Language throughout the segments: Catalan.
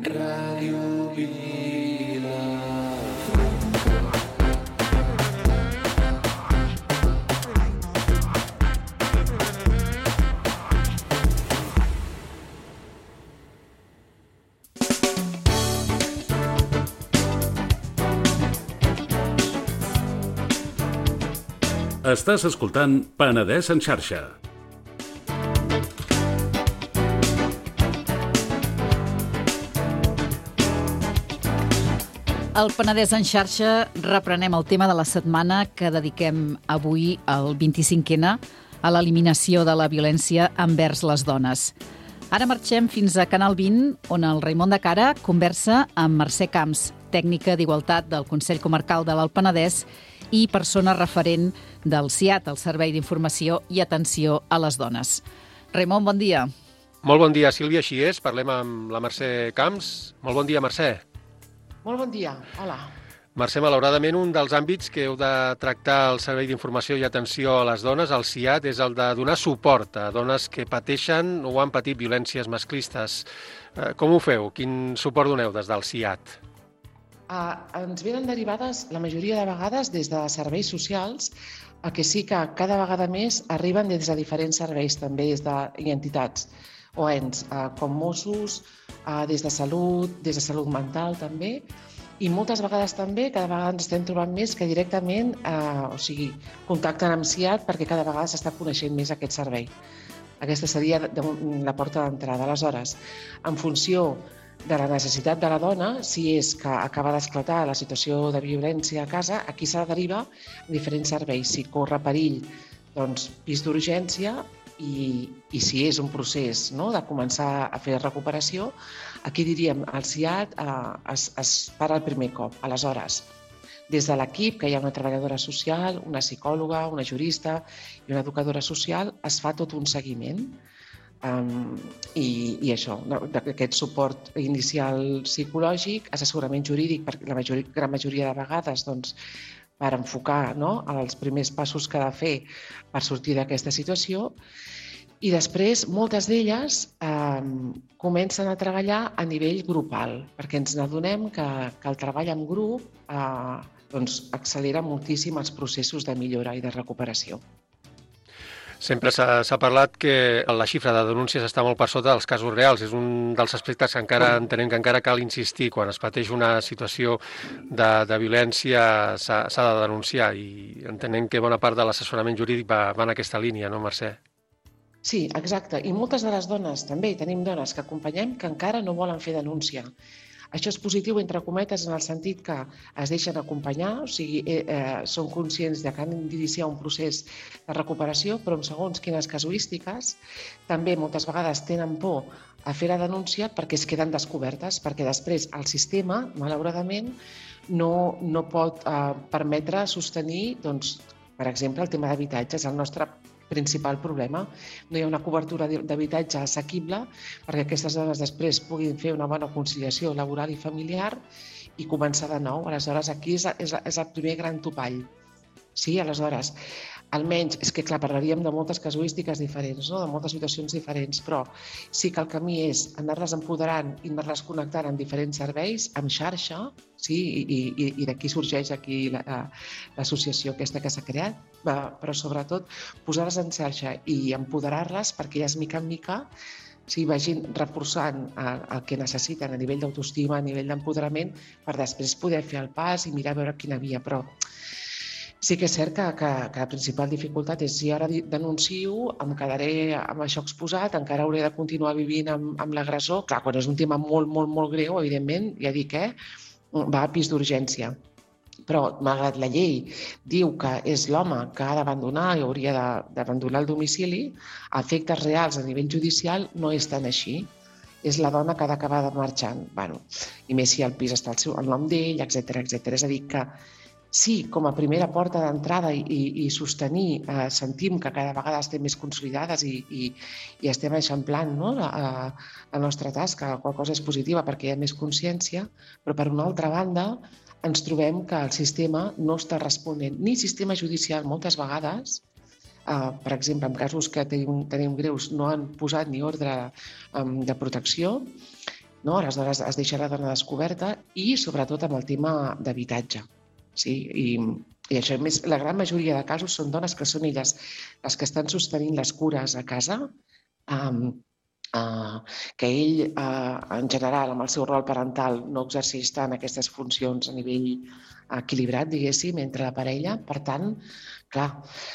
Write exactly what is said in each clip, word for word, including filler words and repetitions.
Ràdio Vila. Estàs escoltant Penedès en xarxa. Al Penedès en xarxa reprenem el tema de la setmana que dediquem avui al vint-i-cinc ena a l'eliminació de la violència envers les dones. Ara marxem fins a Canal vint, on el Raimon de Cara conversa amb Mercè Camps, tècnica d'Igualtat del Consell Comarcal de l'Alt Penedès i persona referent del C I A T, el Servei d'Informació i Atenció a les Dones. Raimon, bon dia. Molt bon dia, Sílvia, així és. Parlem amb la Mercè Camps. Molt bon dia, Mercè. Molt bon dia, hola. Mercè, malauradament, un dels àmbits que heu de tractar el Servei d'Informació i Atenció a les Dones, el C I A T, és el de donar suport a dones que pateixen o han patit violències masclistes. Com ho feu? Quin suport doneu des del C I A T? Uh, ens venen derivades, la majoria de vegades, des de serveis socials, a que sí que cada vegada més arriben des de diferents serveis, també des de i entitats o ens, uh, com Mossos, uh, des de Salut, des de Salut Mental també, i moltes vegades també, cada vegada ens estem trobant més que directament, uh, o sigui, contacten amb C I A T perquè cada vegada s'està coneixent més aquest servei. Aquesta seria la porta d'entrada. Aleshores, en funció de la necessitat de la dona, si és que acaba d'esclatar la situació de violència a casa, aquí s'ha de derivar a diferents serveis. Si corre perill, doncs pis d'urgència, i, i si és un procés, no?, de començar a fer recuperació, aquí diríem al C I A T eh, es, es para el primer cop. Aleshores, des de l'equip, que hi ha una treballadora social, una psicòloga, una jurista i una educadora social, es fa tot un seguiment. Um, i, i això, aquest suport inicial psicològic, assessorament jurídic, perquè la majoria, gran majoria de vegades, doncs, per enfocar, no?, els primers passos que ha de fer per sortir d'aquesta situació. I després, moltes d'elles um, comencen a treballar a nivell grupal, perquè ens n'adonem que, que el treball en grup uh, doncs, accelera moltíssim els processos de millora i de recuperació. Sempre s'ha parlat que la xifra de denúncies està molt per sota dels casos reals. És un dels aspectes que encara entenem que encara cal insistir. Quan es pateix una situació de, de violència s'ha de denunciar i entenem que bona part de l'assessorament jurídic va, va en aquesta línia, no, Mercè? Sí, exacte. I moltes de les dones, també tenim dones que acompanyem que encara no volen fer denúncia. Això és positiu, entre cometes, en el sentit que es deixen acompanyar, o sigui, eh, eh, són conscients de que han d'iniciar un procés de recuperació, però en segons quines casuístiques, també moltes vegades tenen por a fer la denúncia perquè es queden descobertes, perquè després el sistema, malauradament, no, no pot eh, permetre sostenir, doncs, per exemple, el tema d'habitatges, el nostre principal problema. No hi ha una cobertura d'habitatge assequible perquè aquestes dones després puguin fer una bona conciliació laboral i familiar i començar de nou. Aleshores, aquí és, és, és el primer gran topall. Sí, aleshores, almenys, és que clar, parlaríem de moltes casuístiques diferents, no?, de moltes situacions diferents, però sí que el camí és anar-les empoderant i anar-les connectant amb diferents serveis, amb xarxa, sí, i, i, i d'aquí sorgeix aquí l'associació aquesta que s'ha creat, però sobretot posar-les en xarxa i empoderar-les perquè elles, mica en mica, sí, vagin reforçant el que necessiten a nivell d'autoestima, a nivell d'empoderament, per després poder fer el pas i mirar a veure quina via, però sí que és cert que, que, que la principal dificultat és si ara denuncio, em quedaré amb això exposat, encara hauré de continuar vivint amb, amb l'agressor. Clar, quan és un tema molt, molt, molt greu, evidentment, ja dic, eh, va a pis d'urgència. Però, malgrat la llei diu que és l'home que ha d'abandonar i hauria d'abandonar el domicili, a efectes reals a nivell judicial no és tan així. És la dona que ha d'acabar marxant. Bueno, i més si el pis està al seu, el nom d'ell, etcètera, etcètera. És a dir, que sí, com a primera porta d'entrada i, i, i sostenir, eh, sentim que cada vegada estem més consolidades i, i, i estem eixamplant, no?, la, la nostra tasca, qual cosa és positiva perquè hi ha més consciència, però per una altra banda ens trobem que el sistema no està responent, ni sistema judicial moltes vegades, eh, per exemple, en casos que tenim, tenim greus no han posat ni ordre um, de protecció, no? Aleshores es deixa la dona descoberta i sobretot amb el tema d'habitatge. Sí? I, i això, més, la gran majoria de casos són dones que són elles les que estan sostenint les cures a casa, um, uh, que ell, uh, en general, amb el seu rol parental, no exerceix tant aquestes funcions a nivell equilibrat, diguéssim, entre la parella. Per tant, clar,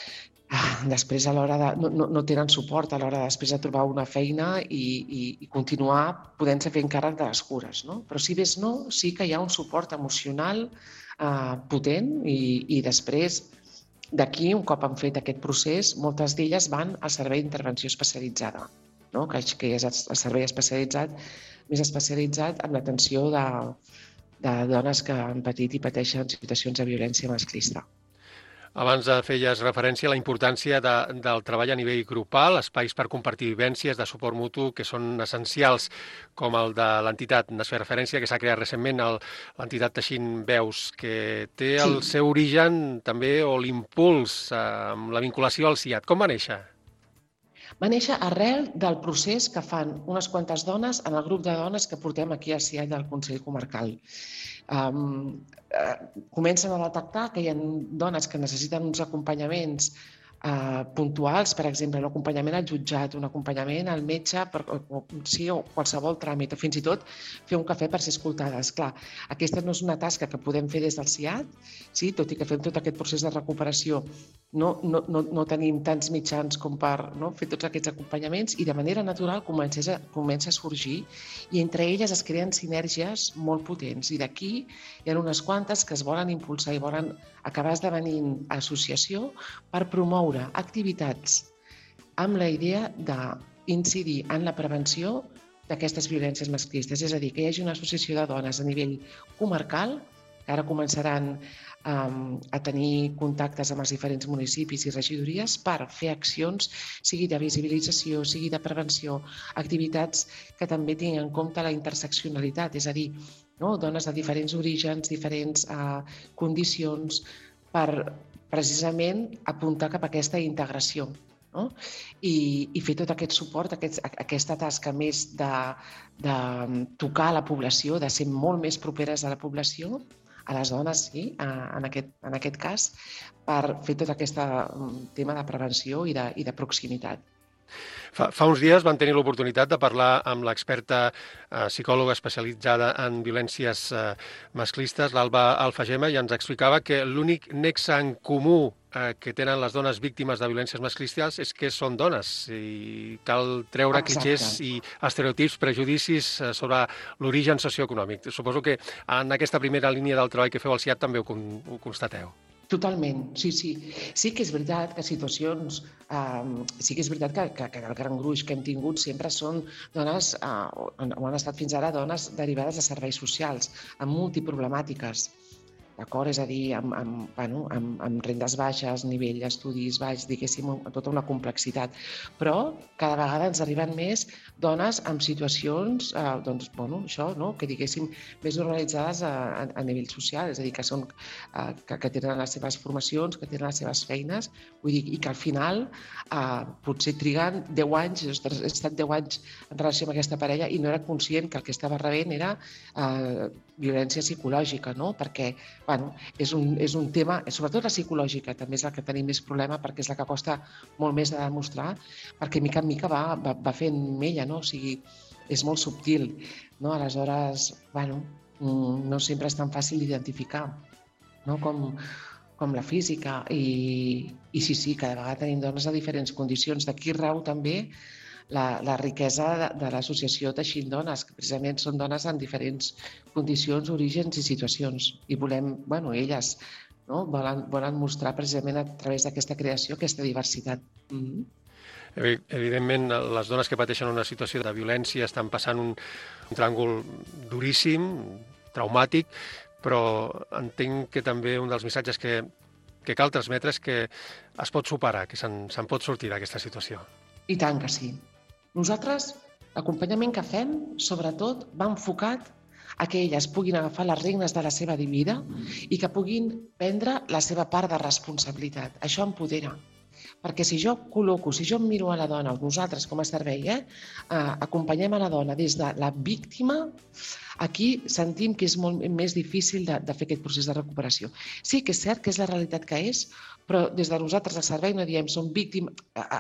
després a l'hora de... No, no, no tenen suport a l'hora després de trobar una feina i, i, i continuar podent-se fer encàrrec de les cures, no? Però si més no, sí que hi ha un suport emocional eh, potent i, i després d'aquí, un cop han fet aquest procés, moltes d'elles van al servei d'intervenció especialitzada, no? que, que és el servei especialitzat, més especialitzat en l'atenció de, de dones que han patit i pateixen situacions de violència masclista. Abans feies referència a la importància de, del treball a nivell grupal, espais per compartir vivències de suport mutu que són essencials, com el de l'entitat, n'has fet referència, que s'ha creat recentment, el, l'entitat Teixint Veus, que té el sí. seu origen també, o l'impuls, eh, amb la vinculació al C I A D. Com va néixer? Va néixer arrel del procés que fan unes quantes dones en el grup de dones que portem aquí al C I A D del Consell Comarcal. Um, uh, comencen a detectar que hi ha dones que necessiten uns acompanyaments uh, puntuals, per exemple, un acompanyament al jutjat, un acompanyament al metge, per, o, o, sí, o qualsevol tràmit, o fins i tot fer un cafè per ser escoltades. Clar, aquesta no és una tasca que podem fer des del C I A D, sí, tot i que fem tot aquest procés de recuperació. No, no, no, no tenim tants mitjans com per no, fer tots aquests acompanyaments i de manera natural comença a, comença a sorgir i entre elles es creen sinergies molt potents i d'aquí hi ha unes quantes que es volen impulsar i volen acabar esdevenint associació per promoure activitats amb la idea d'incidir en la prevenció d'aquestes violències masclistes. És a dir, que hi hagi una associació de dones a nivell comarcal, que ara començaran a tenir contactes amb els diferents municipis i regidories per fer accions, sigui de visibilització, sigui de prevenció, activitats que també tinguin en compte la interseccionalitat, és a dir, no? dones de diferents orígens, diferents uh, condicions, per precisament apuntar cap a aquesta integració. No? I, i fer tot aquest suport, aquest, aquesta tasca més de, de tocar la població, de ser molt més properes a la població, a les dones, sí, en aquest, en aquest cas, per fer tot aquest tema de prevenció i de, i de proximitat. Fa, fa uns dies van tenir l'oportunitat de parlar amb l'experta eh, psicòloga especialitzada en violències eh, masclistes, l'Alba Alfagema, i ens explicava que l'únic nexe en comú eh, que tenen les dones víctimes de violències masclistes és que són dones i cal treure clixés i estereotips, prejudicis eh, sobre l'origen socioeconòmic. Suposo que en aquesta primera línia del treball que feu al C I A D també ho, ho constateu. Totalment, sí, sí. Sí que és veritat que situacions, eh, sí que és veritat que, que, que el gran gruix que hem tingut sempre són dones, eh, o han estat fins ara dones derivades de serveis socials, amb multiproblemàtiques. D'acord? És a dir, amb, amb, bueno, amb, amb rendes baixes, nivell d'estudis baix, diguéssim, tota una complexitat. Però cada vegada ens arriben més dones amb situacions, eh, doncs, bueno, això, no? que diguéssim, més organitzades a, a, a nivell social, és a dir, que, són, eh, que, que tenen les seves formacions, que tenen les seves feines, vull dir, i que al final eh, potser triguen deu anys, ostres, he estat deu anys en relació amb aquesta parella i no era conscient que el que estava rebent era eh, violència psicològica, no? Perquè bueno, és un, és un tema, sobretot la psicològica, també és la que tenim més problema perquè és la que costa molt més de demostrar, perquè mica en mica va, va, va fent ella, no? O sigui, és molt subtil, no? Aleshores, bueno, no sempre és tan fàcil d'identificar, no? Com, com la física, i, i sí, sí, cada vegada tenim dones a diferents condicions. D'aquí rau també La, la riquesa de, de l'associació Teixint Dones, que precisament són dones en diferents condicions, orígens i situacions. I volem, bueno, elles no? volen, volen mostrar precisament a través d'aquesta creació aquesta diversitat. Mm-hmm. Evidentment, les dones que pateixen una situació de violència estan passant un, un tràngol duríssim, traumàtic, però entenc que també un dels missatges que, que cal transmetre és que es pot superar, que se'n, se'n pot sortir d'aquesta situació. I tant que sí. Nosaltres, l'acompanyament que fem, sobretot, va enfocat a que elles puguin agafar les regnes de la seva vida i que puguin prendre la seva part de responsabilitat. Això empodera. Perquè si jo col·loco, si jo em miro a la dona, o nosaltres com a servei, eh, eh, acompanyem a la dona des de la víctima, aquí sentim que és molt més difícil de, de fer aquest procés de recuperació. Sí que és cert que és la realitat que és, però des de nosaltres al servei no diem som víctimes,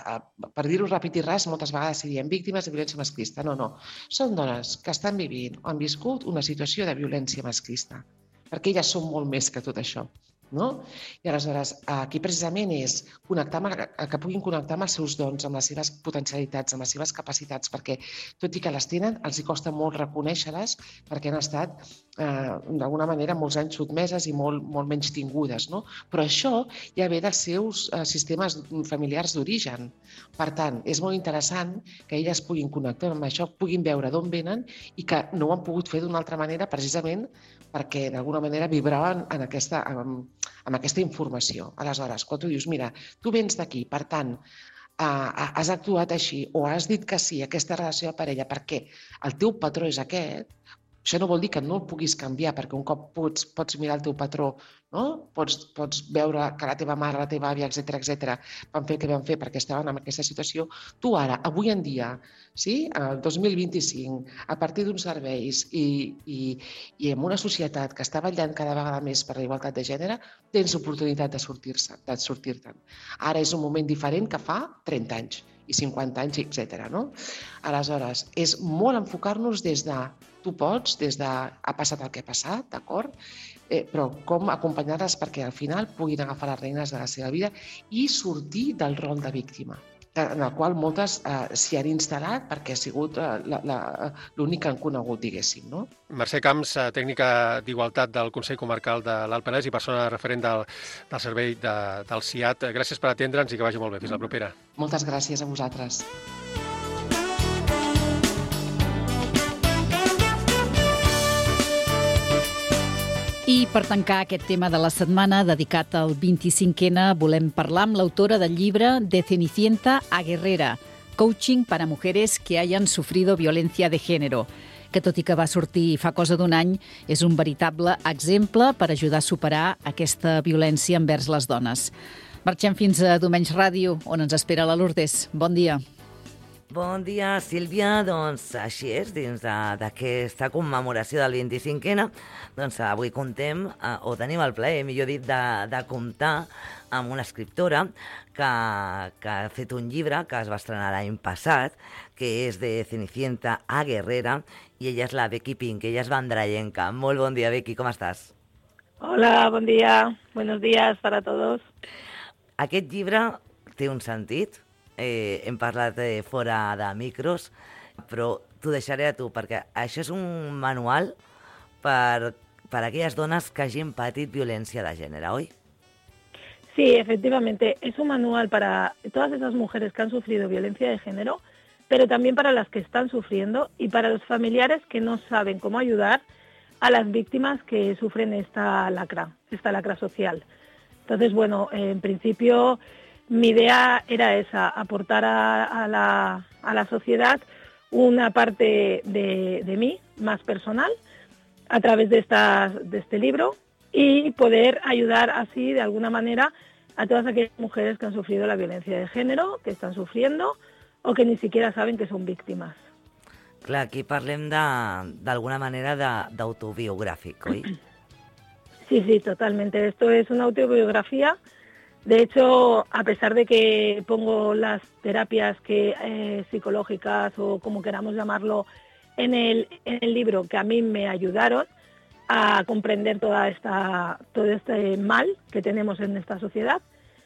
per dir-ho ràpid i ras, moltes vegades si diem víctimes de violència masclista. No, no. Són dones que estan vivint o han viscut una situació de violència masclista, perquè elles són molt més que tot això. No? I aleshores, aquí precisament és connectar amb, que puguin connectar amb els seus dons, amb les seves potencialitats, amb les seves capacitats, perquè tot i que les tenen, els hi costa molt reconèixer-les perquè han estat eh, d'alguna manera molts anys sotmeses i molt, molt menys tingudes. No? Però això ja ve dels seus eh, sistemes familiars d'origen. Per tant, és molt interessant que elles puguin connectar amb això, puguin veure d'on venen i que no ho han pogut fer d'una altra manera precisament perquè d'alguna manera vibraven en aquesta, amb, amb aquesta informació. Aleshores, quan tu dius, mira, tu vens d'aquí, per tant, eh, has actuat així o has dit que sí a aquesta relació de parella perquè el teu patró és aquest, això no vol dir que no el puguis canviar, perquè un cop pots, pots mirar el teu patró, no? pots, pots veure que la teva mare, la teva àvia, etcètera, etcètera, van fer el que van fer perquè estaven en aquesta situació. Tu ara, avui en dia, sí? el dos mil vint-i-cinc, a partir d'uns serveis i, i, i en una societat que està vetllant cada vegada més per la igualtat de gènere, tens oportunitat de sortir-se, de sortir-te'n. Ara és un moment diferent que fa trenta anys i cinquanta anys, etcètera. No? Aleshores, és molt enfocar-nos des de tu pots, des de ha passat el que ha passat, d'acord? Eh, però com acompanyar-les perquè al final puguin agafar les reines de la seva vida i sortir del rol de víctima, en el qual moltes eh, s'hi han instal·lat perquè ha sigut eh, l'únic que han conegut, diguéssim. No? Mercè Camps, tècnica d'Igualtat del Consell Comarcal de l'Alt Penedès i persona referent del, del servei de, del C I A T. Gràcies per atendre'ns i que vagi molt bé. Fins la propera. Moltes gràcies a vosaltres. I per tancar aquest tema de la setmana dedicat al vint-i-cinquè, volem parlar amb l'autora del llibre De Cenicienta a Guerrera, Coaching para mujeres que hayan sufrido violencia de género, que tot i que va sortir fa cosa d'un any, és un veritable exemple per ajudar a superar aquesta violència envers les dones. Marxem fins a Domenys Ràdio, on ens espera la Lourdes. Bon dia. Bon dia, Sílvia. Doncs així és, dins d'aquesta commemoració del vint-i-cinquè, doncs avui contem, o tenim el plaer, millor dit, de, de comptar amb una escriptora que, que ha fet un llibre que es va estrenar l'any passat, que és De Cenicienta a Guerrera, i ella és la Becky Pink, ella és vandrayenca. Molt bon dia, Becky, com estàs? Hola, bon dia. Buenos días para todos. Aquest llibre té un sentit. Eh, hem parlat eh, fora de micros, però t'ho deixaré a tu, perquè això és un manual per, per a aquelles dones que hagin patit violència de gènere, oi? Sí, efectivamente, es un manual para todas esas mujeres que han sufrido violencia de género, pero también para las que están sufriendo y para los familiares que no saben cómo ayudar a las víctimas que sufren esta lacra, esta lacra social. Entonces, bueno, eh, en principio mi idea era esa, aportar a, a, la, a la sociedad una parte de, de mí, más personal, a través de, estas, de este libro y poder ayudar así, de alguna manera, a todas aquellas mujeres que han sufrido la violencia de género, que están sufriendo o que ni siquiera saben que son víctimas. Clar, aquí parlem d'alguna manera d'autobiogràfic, oi? Sí, sí, totalmente. Esto es una autobiografía. De hecho, a pesar de que pongo las terapias que, eh, psicológicas o como queramos llamarlo en el, en el libro, que a mí me ayudaron a comprender toda esta, todo este mal que tenemos en esta sociedad,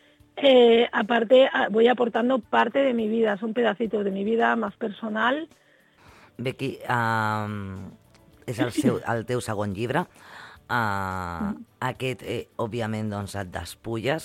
eh, aparte voy aportando parte de mi vida, son pedacitos de mi vida más personal. Becky, um, és el, seu, el teu segon llibre. Uh, aquest, eh, òbviament, doncs, et despulles.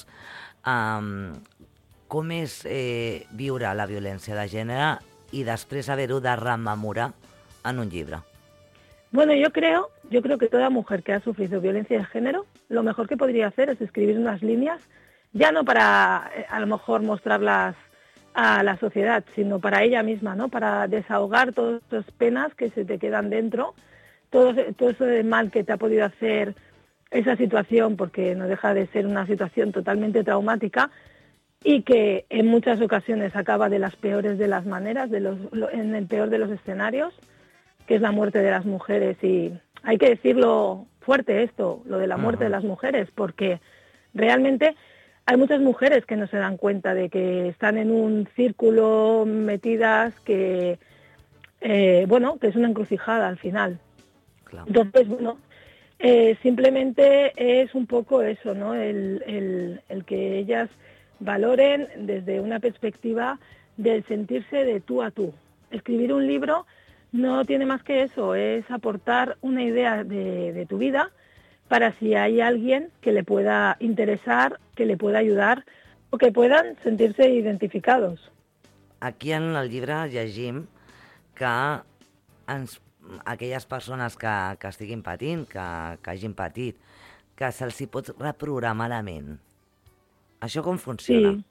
Um, com és eh, viure la violència de gènere i després haver-ho de rememorar en un llibre? Bueno, yo creo, yo creo que toda mujer que ha sufrido violencia de género, lo mejor que podría hacer es escribir unas líneas, ya no para eh, a lo mejor mostrarlas a la sociedad, sino para ella misma, ¿no? Para desahogar todas esas penas que se te quedan dentro, todo, todo eso de mal que te ha podido hacer esa situación, porque no deja de ser una situación totalmente traumática, y que en muchas ocasiones acaba de las peores de las maneras, de los, en el peor de los escenarios, que es la muerte de las mujeres. Y hay que decirlo fuerte esto, lo de la muerte uh-huh. de las mujeres, porque realmente hay muchas mujeres que no se dan cuenta de que están en un círculo metidas que, eh, bueno, que es una encrucijada al final. Claro. Entonces, bueno, eh, simplemente es un poco eso, ¿no? El, el, el que ellas valoren desde una perspectiva del sentirse de tú a tú. Escribir un libro no tiene más que eso, es aportar una idea de, de tu vida para si hay alguien que le pueda interesar, que le pueda ayudar o que puedan sentirse identificados. Aquí en el llibre llegim que ens, aquelles persones que, que estiguin patint, que, que hagin patit, que se'ls hi pot reprogramar la ment. ¿Això cómo funciona? Sí.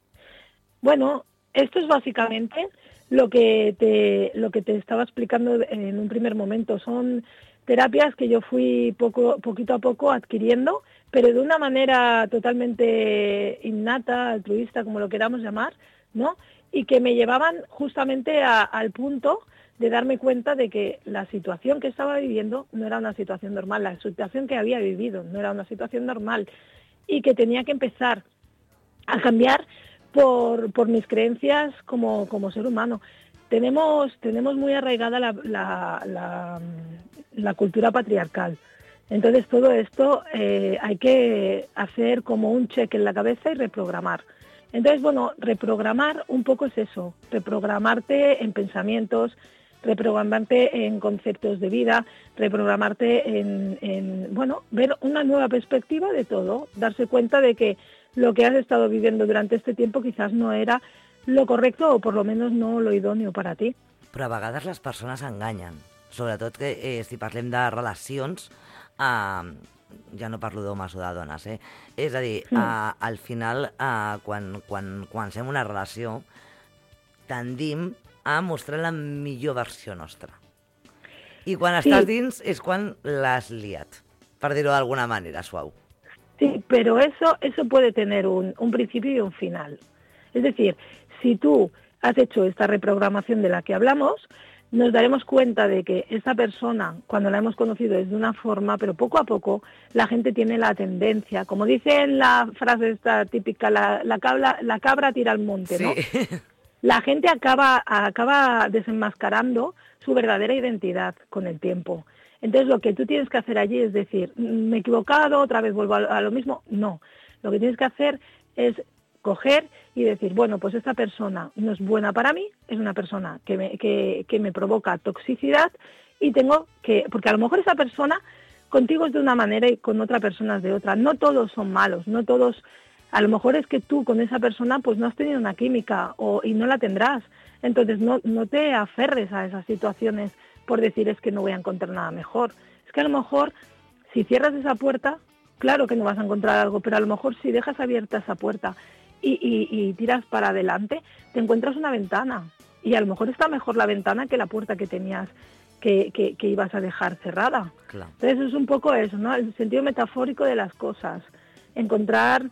Bueno, esto es básicamente lo que te lo que te estaba explicando en un primer momento. Son terapias que yo fui poco poquito a poco adquiriendo, pero de una manera totalmente innata, altruista, como lo queramos llamar, ¿no? Y que me llevaban justamente a, al punto de darme cuenta de que la situación que estaba viviendo no era una situación normal, la situación que había vivido no era una situación normal, y que tenía que empezar a cambiar por, por mis creencias como, como ser humano. Tenemos, tenemos muy arraigada la, la, la, la cultura patriarcal. Entonces todo esto eh, hay que hacer como un check en la cabeza y reprogramar. Entonces, bueno, reprogramar un poco es eso, reprogramarte en pensamientos, reprogramarte en conceptos de vida, reprogramarte en, en, bueno, ver una nueva perspectiva de todo, darse cuenta de que lo que has estado viviendo durante este tiempo quizás no era lo correcto o por lo menos no lo idóneo para ti. Però a vegades les persones enganyen, sobretot que eh, si parlem de relacions, eh, ja no parlo d'homes o de dones, eh? És a dir, eh, al final, eh, quan, quan, quan fem una relació, tendim a mostrar la millor versió nostra. I quan sí. estàs dins és quan l'has liat, per dir-ho d'alguna manera, suau. Sí, pero eso, eso puede tener un, un principio y un final. Es decir, si tú has hecho esta reprogramación de la que hablamos, nos daremos cuenta de que esta persona, cuando la hemos conocido, es de una forma, pero poco a poco la gente tiene la tendencia, como dice en la frase esta típica, la, la, cabra, la cabra tira al monte, ¿no? Sí. La gente acaba, acaba desenmascarando su verdadera identidad con el tiempo. Entonces lo que tú tienes que hacer allí es decir, me he equivocado, otra vez vuelvo a, a lo mismo. No, lo que tienes que hacer es coger y decir, bueno, pues esta persona no es buena para mí, es una persona que me, que, que me provoca toxicidad y tengo que, porque a lo mejor esa persona contigo es de una manera y con otra persona es de otra. No todos son malos, no todos, a lo mejor es que tú con esa persona pues no has tenido una química o, y no la tendrás. Entonces no, no te aferres a esas situaciones por decir es que no voy a encontrar nada mejor. Es que a lo mejor si cierras esa puerta, claro que no vas a encontrar algo, pero a lo mejor si dejas abierta esa puerta y, y, y tiras para adelante, te encuentras una ventana. Y a lo mejor está mejor la ventana que la puerta que tenías, que, que, que ibas a dejar cerrada. Claro. Entonces es un poco eso, ¿no? El sentido metafórico de las cosas. Encontrar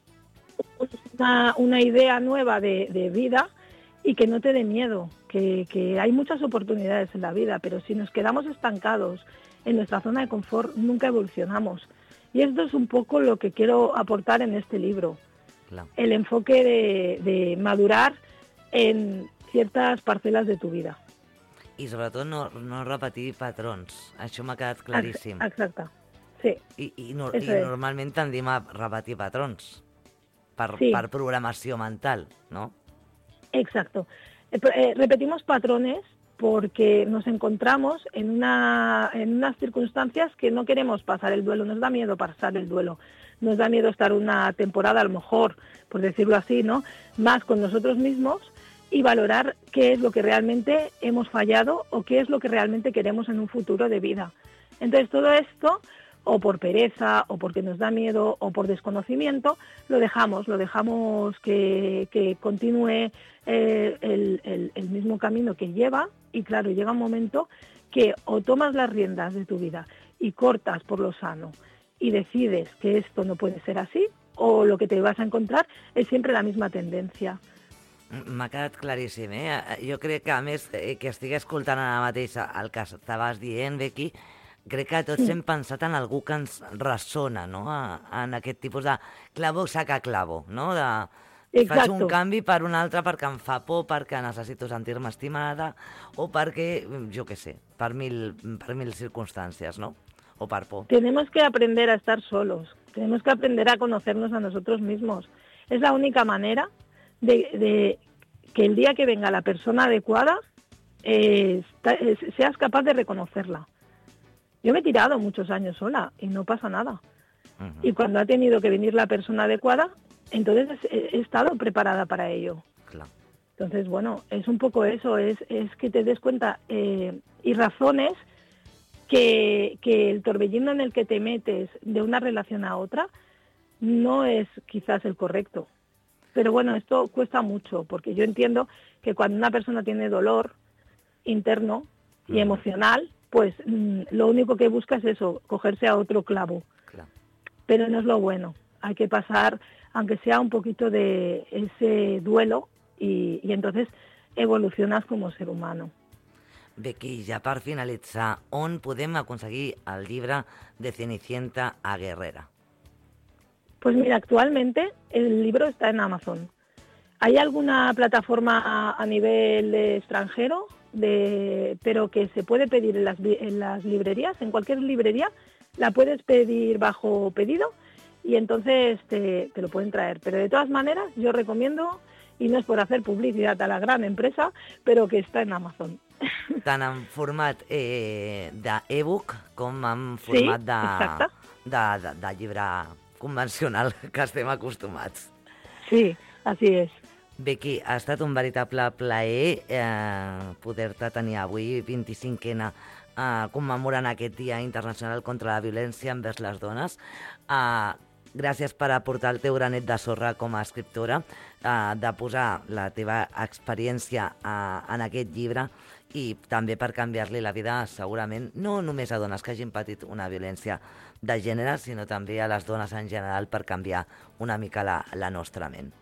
una, una idea nueva de, de vida y que no te dé miedo, que, que hay muchas oportunidades en la vida, pero si nos quedamos estancados en nuestra zona de confort, nunca evolucionamos. Y esto es un poco lo que quiero aportar en este libro. Claro. El enfoque de, de madurar en ciertas parcelas de tu vida. I sobretot no, no repetir patrons. Això m'ha quedat claríssim. Exacte, sí. I, i, no, i normalment tendim a repetir patrons per, sí. per programació mental, ¿no? Exacto. Eh, repetimos patrones porque nos encontramos en, una, en unas circunstancias que no queremos pasar el duelo, nos da miedo pasar el duelo, nos da miedo estar una temporada, a lo mejor, por decirlo así, ¿no?, más con nosotros mismos y valorar qué es lo que realmente hemos fallado o qué es lo que realmente queremos en un futuro de vida. Entonces todo esto, o por pereza, o porque nos da miedo, o por desconocimiento, lo dejamos, lo dejamos que, que continúe eh, el, el, el mismo camino que lleva, y claro, llega un momento que o tomas las riendas de tu vida y cortas por lo sano y decides que esto no puede ser así, o lo que te vas a encontrar es siempre la misma tendencia. M'ha quedat claríssim, eh? Jo crec que, a més, eh, que estigui escoltant ara mateix el que estaves dient, Becky, crec que tots Sí. hem pensat en algú que ens ressona, no?, a- en aquest tipus de clavo saca clavo, no?, de faig Exacto. un canvi per un altre perquè em fa por, perquè necessito sentir-me estimada, o perquè, jo què sé, per mil, per mil circumstàncies, no?, o per por. Tenemos que aprender a estar solos, tenemos que aprender a conocernos a nosotros mismos. Es la única manera de, de que el día que venga la persona adecuada eh, está- eh, seas capaz de reconocerla. Yo me he tirado muchos años sola y no pasa nada. Uh-huh. Y cuando ha tenido que venir la persona adecuada, entonces he, he estado preparada para ello. Clar. Entonces, bueno, es un poco eso, es, es que te des cuenta eh, y razones que, que el torbellino en el que te metes de una relación a otra no es quizás el correcto. Pero bueno, esto cuesta mucho, porque yo entiendo que cuando una persona tiene dolor interno y Mm. emocional, pues mm, lo único que busca es eso, cogerse a otro clavo. Clar. Pero no es lo bueno. Hay que pasar, aunque sea un poquito de ese duelo, y, y entonces evolucionas como ser humano. Becky, ja per finalitzar, on podem aconseguir el llibre de Cenicienta a Guerrera? Pues mira, actualmente el libro está en Amazon. ¿Hay alguna plataforma a, a nivel de extranjero, de, pero que se puede pedir en las, vi- en las librerías? En cualquier librería la puedes pedir bajo pedido y entonces te, te lo pueden traer. Pero de todas maneras yo recomiendo, y no es por hacer publicidad a la gran empresa, pero que está en Amazon. Tant en format eh, d'e-book com en Sí, format de, exacte. de, de, de llibre convencional que estem acostumats. Sí, así es. Becky, ha estat un veritable plaer eh, poder-te tenir avui, vint-i-cinquena, eh, commemorant aquest Dia Internacional contra la Violència envers les Dones. Eh, gràcies per aportar el teu granet de sorra com a escriptora, eh, de posar la teva experiència eh, en aquest llibre i també per canviar-li la vida, segurament, no només a dones que hagin patit una violència de gènere, sinó també a les dones en general per canviar una mica la, la nostra ment.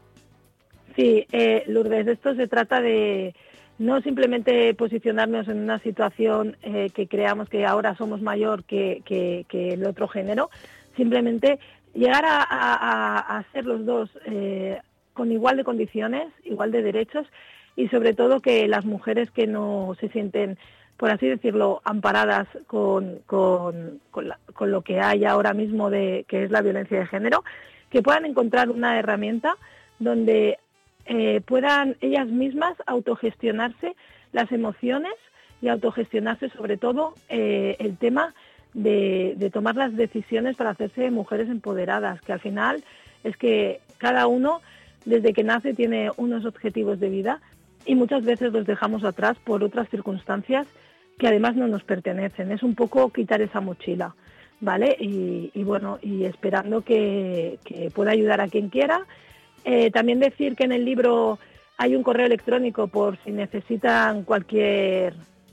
Sí, eh, Lourdes, esto se trata de no simplemente posicionarnos en una situación eh, que creamos que ahora somos mayor que, que, que el otro género, simplemente llegar a, a, a ser los dos eh, con igual de condiciones, igual de derechos, y sobre todo que las mujeres que no se sienten, por así decirlo, amparadas con, con, con, la- con lo que hay ahora mismo, de que es la violencia de género, que puedan encontrar una herramienta donde eh, puedan ellas mismas autogestionarse las emociones y autogestionarse sobre todo eh, el tema de, de tomar las decisiones para hacerse mujeres empoderadas, que al final es que cada uno desde que nace tiene unos objetivos de vida y muchas veces los dejamos atrás por otras circunstancias que además no nos pertenecen. Es un poco quitar esa mochila, ¿vale? Y, y bueno, y esperando que, que pueda ayudar a quien quiera. Eh, también decir que en el libro hay un correo electrónico por si necesitan cualquier...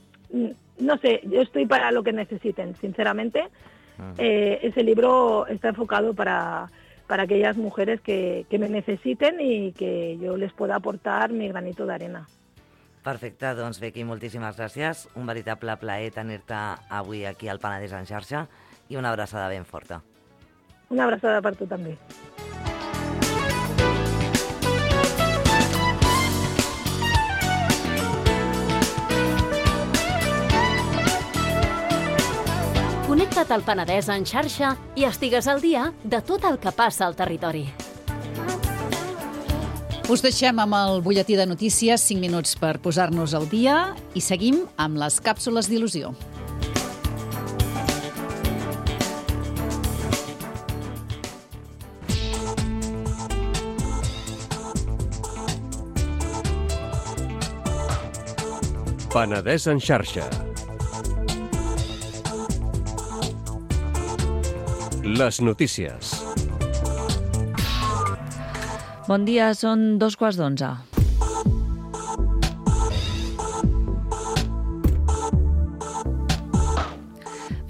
No sé, yo estoy para lo que necesiten, sinceramente. Uh-huh. Eh, ese libro está enfocado para, para aquellas mujeres que, que me necesiten y que yo les pueda aportar mi granito de arena. Perfecte, doncs Becky, moltíssimes gràcies. Un veritable plaer tenir-te avui aquí al Penedès en xarxa i una abraçada ben forta. Una abrazada para tú también. Connecta't al Penedès en xarxa i estigues al dia de tot el que passa al territori. Us deixem amb el butlletí de notícies, cinc minuts per posar-nos al dia, i seguim amb les càpsules d'il·lusió. Penedès en xarxa. Les notícies. Bon dia, són dos quarts d'onze.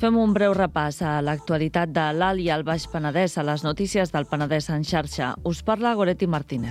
Fem un breu repàs a l'actualitat de l'Alt i el Baix Penedès a les notícies del Penedès en xarxa. Us parla Goretti Martínez.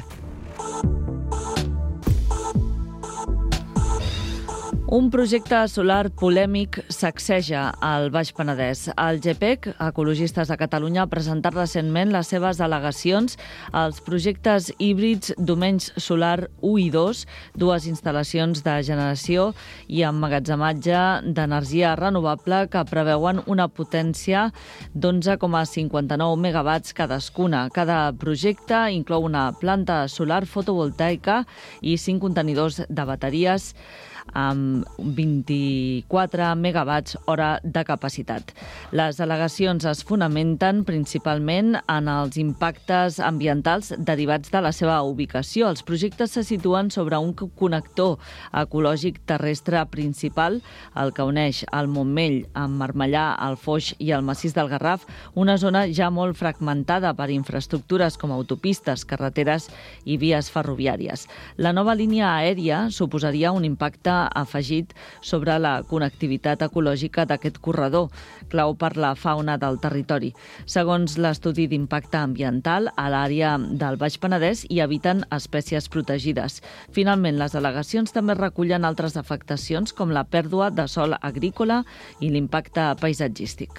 Un projecte solar polèmic sacseja al Baix Penedès. El GEPEC, Ecologistes de Catalunya, ha presentat recentment les seves al·legacions als projectes híbrids d'Omenys Solar u i dos, dues instal·lacions de generació i emmagatzematge d'energia renovable que preveuen una potència d'onze coma cinquanta-nou megawatts cadascuna. Cada projecte inclou una planta solar fotovoltaica i cinc contenidors de bateries amb vint-i-quatre megawatts hora de capacitat. Les al·legacions es fonamenten principalment en els impactes ambientals derivats de la seva ubicació. Els projectes se situen sobre un connector ecològic terrestre principal, el que uneix el Montmell amb Marmellà, el Foix i el Massís del Garraf, una zona ja molt fragmentada per infraestructures com autopistes, carreteres i vies ferroviàries. La nova línia aèria suposaria un impacte afegit sobre la connectivitat ecològica d'aquest corredor, clau per la fauna del territori. Segons l'estudi d'impacte ambiental, a l'àrea del Baix Penedès hi habiten espècies protegides. Finalment, les al·legacions també recullen altres afectacions com la pèrdua de sòl agrícola i l'impacte paisatgístic.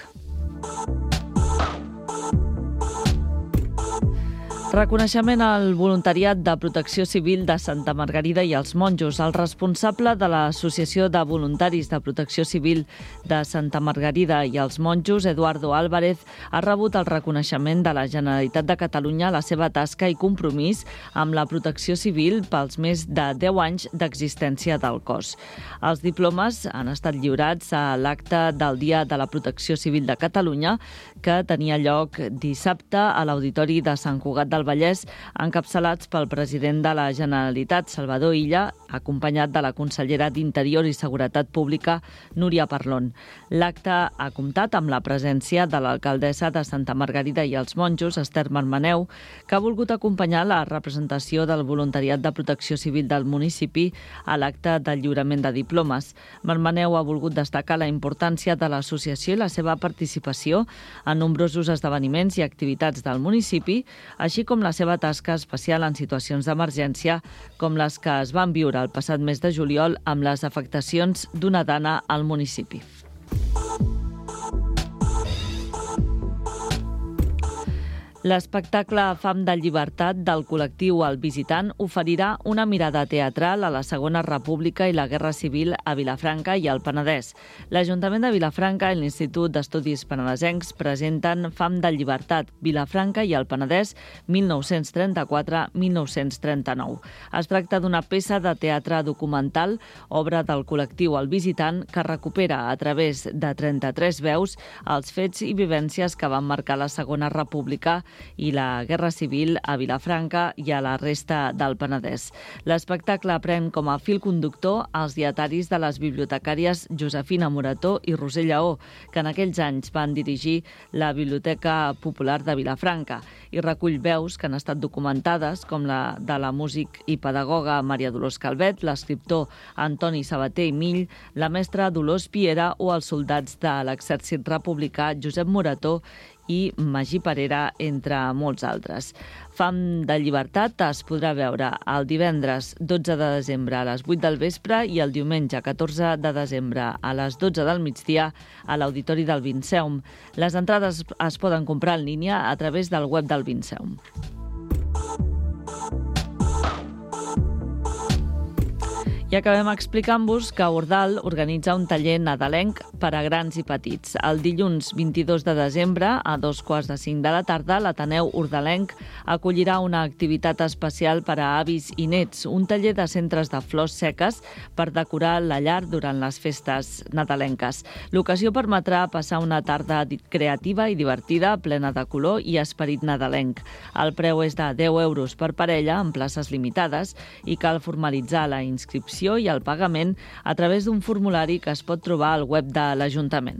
Reconeixement al voluntariat de Protecció Civil de Santa Margarida i els monjos. El responsable de l'Associació de Voluntaris de Protecció Civil de Santa Margarida i els monjos, Eduardo Álvarez, ha rebut el reconeixement de la Generalitat de Catalunya a la seva tasca i compromís amb la protecció civil pels més de deu anys d'existència del cos. Els diplomes han estat lliurats a l'acte del Dia de la Protecció Civil de Catalunya, que tenia lloc dissabte a l'Auditori de Sant Cugat del Vallès, encapçalats pel president de la Generalitat, Salvador Illa, acompanyat de la consellera d'Interior i Seguretat Pública, Núria Parlon. L'acte ha comptat amb la presència de l'alcaldessa de Santa Margarida i els monjos, Esther Marmaneu, que ha volgut acompanyar la representació del voluntariat de protecció civil del municipi a l'acte del lliurament de diplomes. Marmaneu ha volgut destacar la importància de l'associació i la seva participació en nombrosos esdeveniments i activitats del municipi, així com la seva tasca especial en situacions d'emergència, com les que es van viure el passat mes de juliol amb les afectacions d'una dana al municipi. L'espectacle Fam de Llibertat del col·lectiu El Visitant oferirà una mirada teatral a la Segona República i la Guerra Civil a Vilafranca i al Penedès. L'Ajuntament de Vilafranca i l'Institut d'Estudis Penedesencs presenten Fam de Llibertat, Vilafranca i el Penedès mil nou-cents trenta-quatre a mil nou-cents trenta-nou. Es tracta d'una peça de teatre documental, obra del col·lectiu El Visitant, que recupera a través de trenta-tres veus els fets i vivències que van marcar la Segona República i la Guerra Civil a Vilafranca i a la resta del Penedès. L'espectacle pren com a fil conductor els dietaris de les bibliotecàries Josefina Morató i Roser Lleó, que en aquells anys van dirigir la Biblioteca Popular de Vilafranca, i recull veus que han estat documentades, com la de la músic i pedagoga Maria Dolors Calvet, l'escriptor Antoni Sabater i Mill, la mestra Dolors Piera o els soldats de l'exèrcit republicà Josep Morató i Magí Parera, entre molts altres. Fam de Llibertat es podrà veure el divendres dotze de desembre a les vuit del vespre i el diumenge catorze de desembre a les dotze del migdia a l'Auditori del Vinceum. Les entrades es poden comprar en línia a través del web del Vinceum. I acabem explicant-vos que Ordal organitza un taller nadalenc per a grans i petits. El dilluns vint-i-dos de desembre, a dos quarts de cinc de la tarda, l'Ateneu Ordalenc acollirà una activitat especial per a avis i nets, un taller de centres de flors seques per decorar la llar durant les festes nadalenques. L'ocasió permetrà passar una tarda creativa i divertida, plena de color i esperit nadalenc. El preu és de deu euros per parella, en places limitades, i cal formalitzar la inscripció i el pagament a través d'un formulari que es pot trobar al web de l'Ajuntament.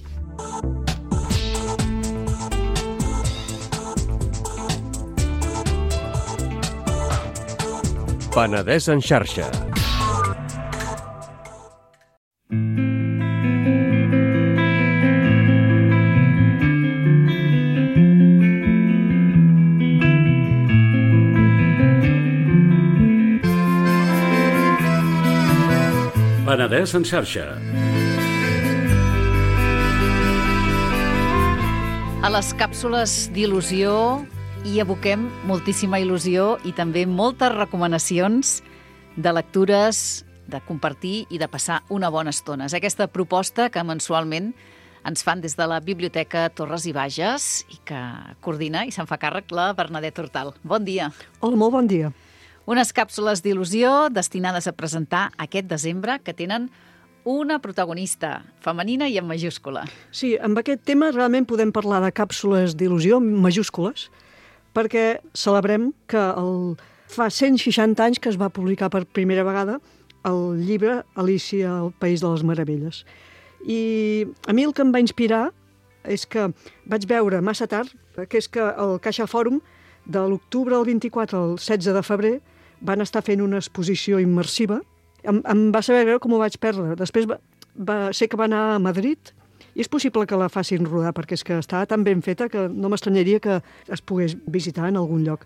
Penedès en xarxa. Penedès en xarxa. A les càpsules d'il·lusió hi aboquem moltíssima il·lusió i també moltes recomanacions de lectures, de compartir i de passar una bona estona. És aquesta proposta que mensualment ens fan des de la Biblioteca Torres i Bages i que coordina i se'n fa càrrec la Bernadette Hortal. Bon dia. Hola, molt bon dia. Unes càpsules d'il·lusió destinades a presentar aquest desembre que tenen una protagonista femenina i en majúscula. Sí, amb aquest tema realment podem parlar de càpsules d'il·lusió majúscules, perquè celebrem que el, fa cent seixanta anys que es va publicar per primera vegada el llibre Alícia al País de les Meravelles. I a mi el que em va inspirar és que vaig veure massa tard, que és que el Caixa Fòrum de l'octubre del vint-i-quatre al setze de febrer van estar fent una exposició immersiva. Em, em va saber veure com ho vaig perdre. Després va, va ser que va anar a Madrid i és possible que la facin rodar perquè és que està tan ben feta que no m'estranyaria que es pogués visitar en algun lloc.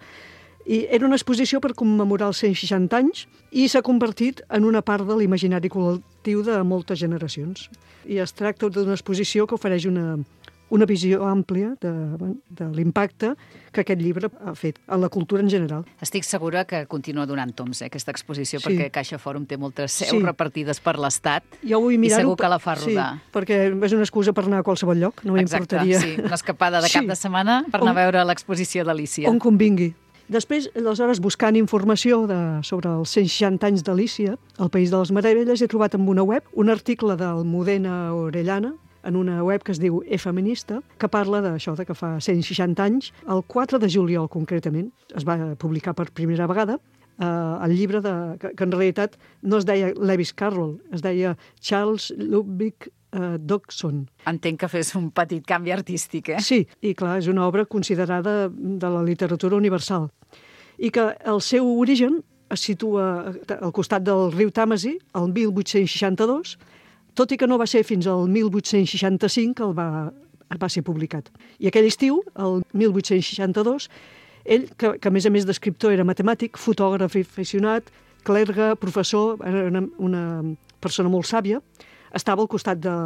I era una exposició per commemorar els cent seixanta anys i s'ha convertit en una part de l'imaginari col·lectiu de moltes generacions. I es tracta d'una exposició que ofereix una, una visió àmplia de, de l'impacte que aquest llibre ha fet en la cultura en general. Estic segura que continua donant toms, eh, aquesta exposició, Sí. perquè Caixa Fòrum té moltes seus Sí. repartides per l'Estat Jo vull i mirar-ho segur que per- la fa rodar. Sí, perquè és una excusa per anar a qualsevol lloc, no Exacte, m'importaria. sí, una escapada de cap Sí. de setmana per anar a veure l'exposició d'Alícia. On convingui. Després, aleshores, buscant informació de, sobre els cent seixanta anys d'Alícia, al País de les Meravelles, he trobat en una web un article d'Almudena Orellana, en una web que es diu E-Feminista, que parla d'això, de que fa cent seixanta anys, el quatre de juliol concretament, es va publicar per primera vegada eh, el llibre de, que, que en realitat no es deia Lewis Carroll, es deia Charles Ludwig eh, Dodgson. Entenc que fes un petit canvi artístic, eh? Sí, i clar, és una obra considerada de la literatura universal. I que el seu origen es situa al costat del riu Tàmesi, el mil vuit-cents seixanta-dos, tot i que no va ser fins al mil vuit-cents seixanta-cinc que el va, va ser publicat. I aquell estiu, el mil vuit-cents seixanta-dos, ell, que, que a més a més d'escriptor era matemàtic, fotògraf aficionat, clergue, professor, era una, una persona molt sàvia, estava al costat de...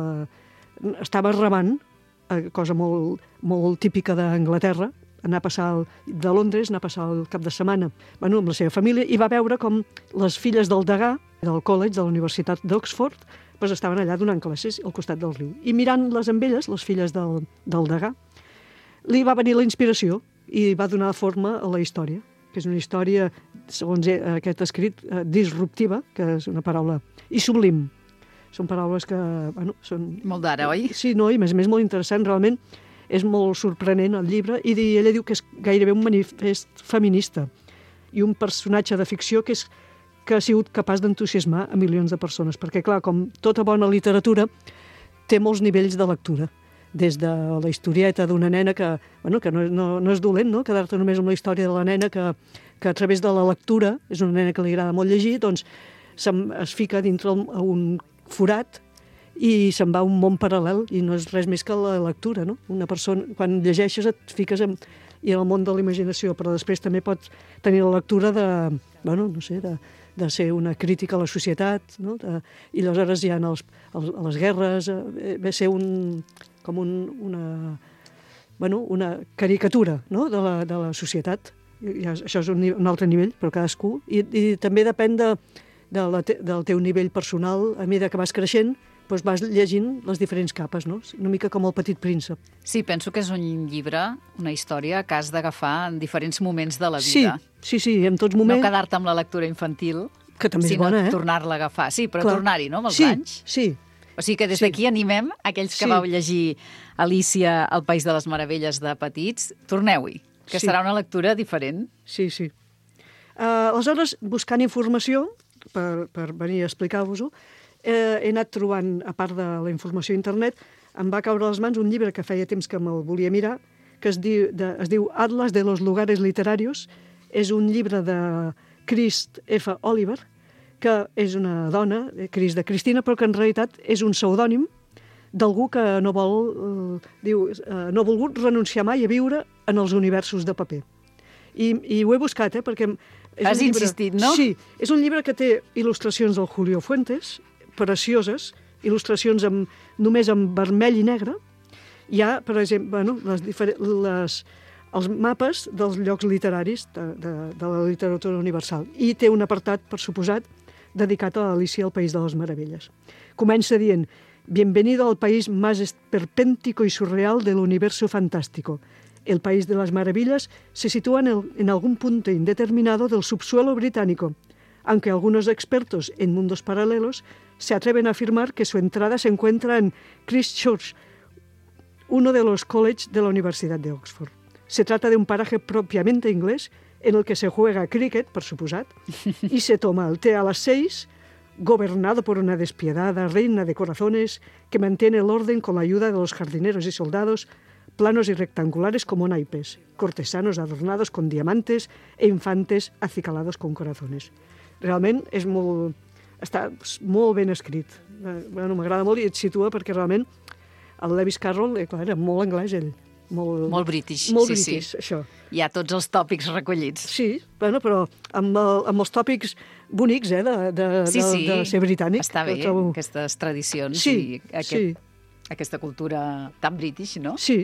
estava remant, cosa molt, molt típica d'Anglaterra, anar a passar el, de Londres, anar a passar el cap de setmana bueno, amb la seva família, i va veure com les filles del degà, del college, de la Universitat d'Oxford, doncs estaven allà donant classes al costat del riu. I mirant-les amb elles, les filles del, del degà, li va venir la inspiració i va donar forma a la història, que és una història, segons aquest escrit, disruptiva, que és una paraula, i sublim. Són paraules que, bueno, són... Molt d'ara, oi? Sí, no, i a més a més molt interessant, realment és molt sorprenent el llibre, i ella diu que és gairebé un manifest feminista i un personatge de ficció que, és, que ha sigut capaç d'entusiasmar a milions de persones, perquè clar, com tota bona literatura, té molts nivells de lectura, des de la historieta d'una nena que, bueno, que no, no, no és dolent, no? Quedar-te només amb la història de la nena que, que a través de la lectura, és una nena que li agrada molt llegir, doncs es fica dintre un forat i se'n va a un món paral·lel i no és res més que la lectura, no? Una persona, quan llegeixes et fiques en, i en el món de la imaginació, però després també pots tenir la lectura de, bueno, no sé, de, de ser una crítica a la societat, no? De, i aleshores hi ha els, els, les guerres, eh, ve ser un, com un, una, bueno, una caricatura, no? de, la, de la societat. I, i això és un, un altre nivell, però cadascú. I, i també depèn de, de la te, del teu nivell personal, a mesura que vas creixent, doncs vas llegint les diferents capes, no? Una mica com el Petit Príncep. Sí, penso que és un llibre, una història que has d'agafar en diferents moments de la vida. Sí, sí, sí, en tots moments. No quedar-te amb la lectura infantil, que també és sinó bona, eh? tornar-la a agafar. Sí, però Clar. tornar-hi, no?, amb els sí, anys. Sí, O sigui que des sí. d'aquí animem aquells que Sí. vau llegir Alícia al País de les Meravelles de petits, torneu-hi, que Sí. serà una lectura diferent. Sí, sí. Uh, aleshores, buscant informació, per, per venir a explicar-vos-ho, eh, he anat trobant, a part de la informació a internet, em va caure a les mans un llibre que feia temps que me'l volia mirar, que es diu, de, es diu Atlas de los lugares literarios. És un llibre de Chris F. Oliver, que és una dona, Cris de Cristina, però que en realitat és un pseudònim d'algú que no vol, eh, diu, eh, no ha volgut renunciar mai a viure en els universos de paper. I, i ho he buscat, eh, perquè... És Has un llibre, insistit, no? Sí, és un llibre que té il·lustracions del Julio Fuentes, precioses, il·lustracions amb, només en vermell i negre. Hi ha, per exemple, bueno, les diferents, les, els mapes dels llocs literaris de, de, de la literatura universal. I té un apartat, per suposat, dedicat a Alicia al País de les Meravelles. Comença dient: Bienvenido al país más esperpéntico y surreal del universo fantástico. El País de las Maravillas se sitúa en, el, en algún punto indeterminado del subsuelo británico, aunque algunos expertos en mundos paralelos se atreven a afirmar que su entrada se encuentra en Christchurch, uno de los colleges de la Universidad de Oxford. Se trata de un paraje propiamente inglés en el que se juega cricket, por suposat, y se toma el té a las seis, gobernado por una despiadada reina de corazones que mantiene el orden con la ayuda de los jardineros y soldados, planos y rectangulares como naipes, cortesanos adornados con diamantes e infantes acicalados con corazones. Realment és molt, està molt ben escrit. Bueno, m'agrada molt i et situa perquè realment el Lewis Carroll, eh, clar, era molt anglès ell. Molt, molt british, molt sí, british, sí. Això. Hi ha tots els tòpics recollits. Sí, bueno, però amb, el, amb els tòpics bonics, eh, de, de, sí, sí. de, de ser britànic. Està bé, trobo... aquestes tradicions sí, i aquest, sí. aquesta cultura tan british, no? Sí.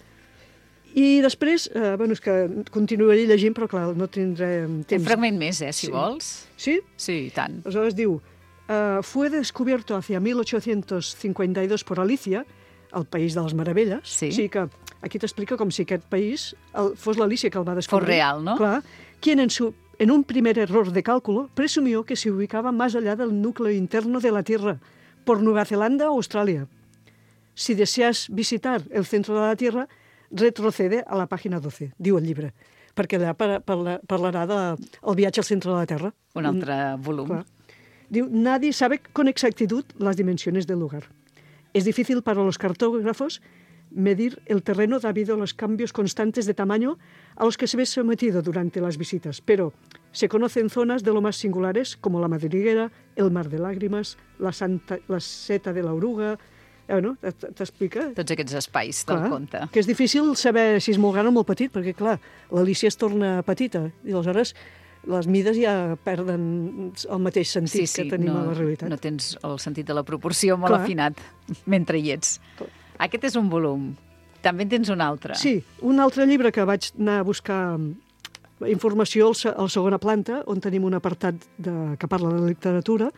I després, eh, bueno, és que continuaré llegint, però clar, no tindré temps. Un fragment més, eh, si sí. vols. Sí? Sí, i tant. Aleshores diu, uh, fue descubierto hacia mil ochocientos cincuenta y dos por Alicia, el País de les Meravelles. Sí. O sigui que aquí t'explica com si aquest país el, fos l'Alicia que el va descobrir. Fos real, ¿no? Clar, quien en, su, en un primer error de cálculo presumió que se ubicaba más allá del núcleo interno de la Tierra, por Nueva Zelanda o Australia. Si deseas visitar el centro de la Tierra, retrocede a la pàgina doce, diu el llibre, perquè allà parla, parlarà del de, viatge al centre de la Terra. Un altre volum. Clar. Diu, nadie sabe con exactitud las dimensiones del lugar. Es difícil para los cartógrafos medir el terreno debido a los cambios constantes de tamaño a los que se ve sometido durante las visitas, pero se conocen zonas de lo más singulares como la madriguera, el mar de lágrimas, la, Santa, la seta de la oruga. Bueno, t'explica. Tots aquests espais del clar, conte. Que és difícil saber si és molt gran o molt petit, perquè, clar, l'Alicia es torna petita, i aleshores les mides ja perden el mateix sentit sí, sí, que tenim no, a la realitat. No tens el sentit de la proporció molt clar. Afinat mentre hi ets. Clar. Aquest és un volum. També en tens un altre. Sí, un altre llibre que vaig anar a buscar informació a la segona planta, on tenim un apartat de, que parla de literatura,